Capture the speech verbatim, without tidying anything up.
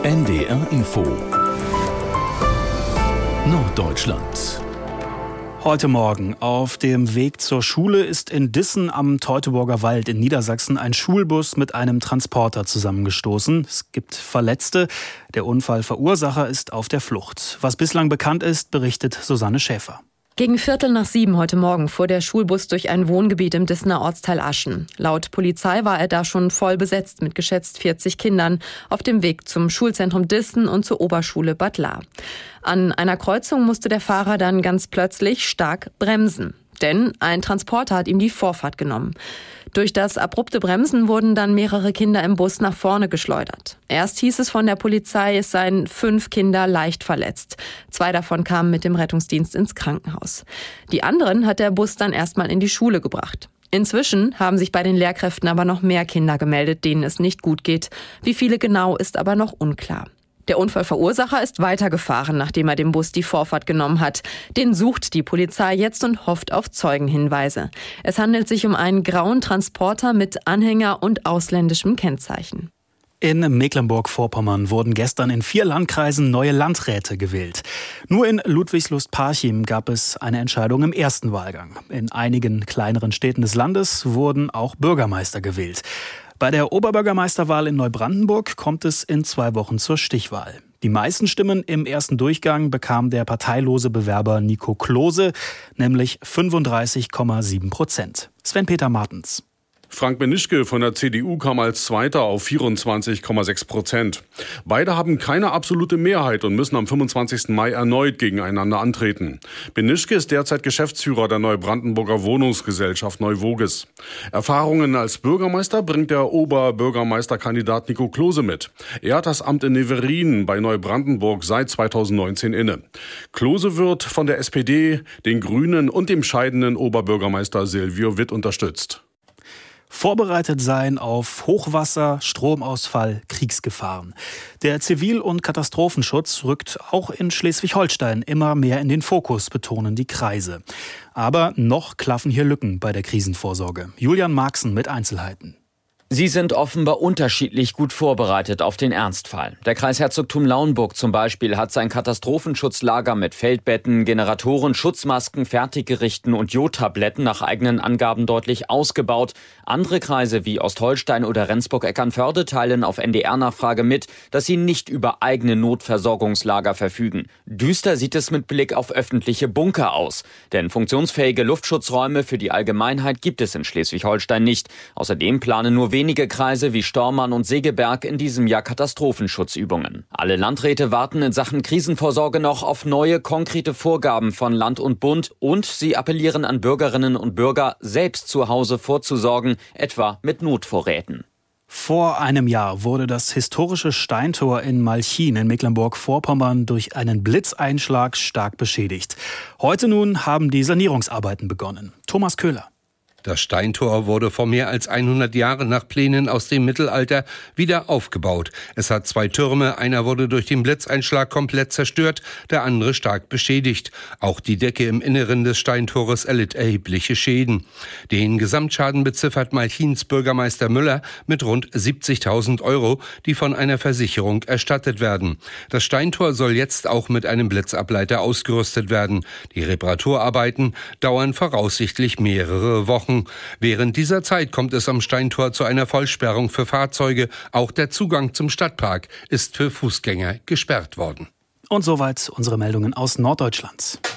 N D R Info Norddeutschland. Heute Morgen auf dem Weg zur Schule ist in Dissen am Teutoburger Wald in Niedersachsen ein Schulbus mit einem Transporter zusammengestoßen. Es gibt Verletzte. Der Unfallverursacher ist auf der Flucht. Was bislang bekannt ist, berichtet Susanne Schäfer. Gegen Viertel nach sieben heute Morgen fuhr der Schulbus durch ein Wohngebiet im Dissener Ortsteil Aschen. Laut Polizei war er da schon voll besetzt mit geschätzt vierzig Kindern auf dem Weg zum Schulzentrum Dissen und zur Oberschule Bad Lahr. An einer Kreuzung musste der Fahrer dann ganz plötzlich stark bremsen. Denn ein Transporter hat ihm die Vorfahrt genommen. Durch das abrupte Bremsen wurden dann mehrere Kinder im Bus nach vorne geschleudert. Erst hieß es von der Polizei, es seien fünf Kinder leicht verletzt. Zwei davon kamen mit dem Rettungsdienst ins Krankenhaus. Die anderen hat der Bus dann erstmal in die Schule gebracht. Inzwischen haben sich bei den Lehrkräften aber noch mehr Kinder gemeldet, denen es nicht gut geht. Wie viele genau, ist aber noch unklar. Der Unfallverursacher ist weitergefahren, nachdem er dem Bus die Vorfahrt genommen hat. Den sucht die Polizei jetzt und hofft auf Zeugenhinweise. Es handelt sich um einen grauen Transporter mit Anhänger und ausländischem Kennzeichen. In Mecklenburg-Vorpommern wurden gestern in vier Landkreisen neue Landräte gewählt. Nur in Ludwigslust-Parchim gab es eine Entscheidung im ersten Wahlgang. In einigen kleineren Städten des Landes wurden auch Bürgermeister gewählt. Bei der Oberbürgermeisterwahl in Neubrandenburg kommt es in zwei Wochen zur Stichwahl. Die meisten Stimmen im ersten Durchgang bekam der parteilose Bewerber Nico Klose, nämlich fünfunddreißig Komma sieben Prozent. Sven-Peter Martens. Frank Benischke von der C D U kam als Zweiter auf vierundzwanzig Komma sechs Prozent. Beide haben keine absolute Mehrheit und müssen am fünfundzwanzigsten Mai erneut gegeneinander antreten. Benischke ist derzeit Geschäftsführer der Neubrandenburger Wohnungsgesellschaft Neuwoges. Erfahrungen als Bürgermeister bringt der Oberbürgermeisterkandidat Nico Klose mit. Er hat das Amt in Neverin bei Neubrandenburg seit zweitausendneunzehn inne. Klose wird von der S P D, den Grünen und dem scheidenden Oberbürgermeister Silvio Witt unterstützt. Vorbereitet sein auf Hochwasser, Stromausfall, Kriegsgefahren. Der Zivil- und Katastrophenschutz rückt auch in Schleswig-Holstein immer mehr in den Fokus, betonen die Kreise. Aber noch klaffen hier Lücken bei der Krisenvorsorge. Julian Marxen mit Einzelheiten. Sie sind offenbar unterschiedlich gut vorbereitet auf den Ernstfall. Der Kreis Herzogtum Lauenburg zum Beispiel hat sein Katastrophenschutzlager mit Feldbetten, Generatoren, Schutzmasken, Fertiggerichten und Jodtabletten nach eigenen Angaben deutlich ausgebaut. Andere Kreise wie Ostholstein oder Rendsburg-Eckernförde teilen auf N D R-Nachfrage mit, dass sie nicht über eigene Notversorgungslager verfügen. Düster sieht es mit Blick auf öffentliche Bunker aus. Denn funktionsfähige Luftschutzräume für die Allgemeinheit gibt es in Schleswig-Holstein nicht. Außerdem planen nur wenige Wenige Kreise wie Stormann und Segeberg in diesem Jahr Katastrophenschutzübungen. Alle Landräte warten in Sachen Krisenvorsorge noch auf neue konkrete Vorgaben von Land und Bund und sie appellieren an Bürgerinnen und Bürger, selbst zu Hause vorzusorgen, etwa mit Notvorräten. Vor einem Jahr wurde das historische Steintor in Malchin in Mecklenburg-Vorpommern durch einen Blitzeinschlag stark beschädigt. Heute nun haben die Sanierungsarbeiten begonnen. Thomas Köhler. Das Steintor wurde vor mehr als hundert Jahren nach Plänen aus dem Mittelalter wieder aufgebaut. Es hat zwei Türme, einer wurde durch den Blitzeinschlag komplett zerstört, der andere stark beschädigt. Auch die Decke im Inneren des Steintores erlitt erhebliche Schäden. Den Gesamtschaden beziffert Malchins Bürgermeister Müller mit rund siebzigtausend Euro, die von einer Versicherung erstattet werden. Das Steintor soll jetzt auch mit einem Blitzableiter ausgerüstet werden. Die Reparaturarbeiten dauern voraussichtlich mehrere Wochen. Während dieser Zeit kommt es am Steintor zu einer Vollsperrung für Fahrzeuge. Auch der Zugang zum Stadtpark ist für Fußgänger gesperrt worden. Und soweit unsere Meldungen aus Norddeutschland.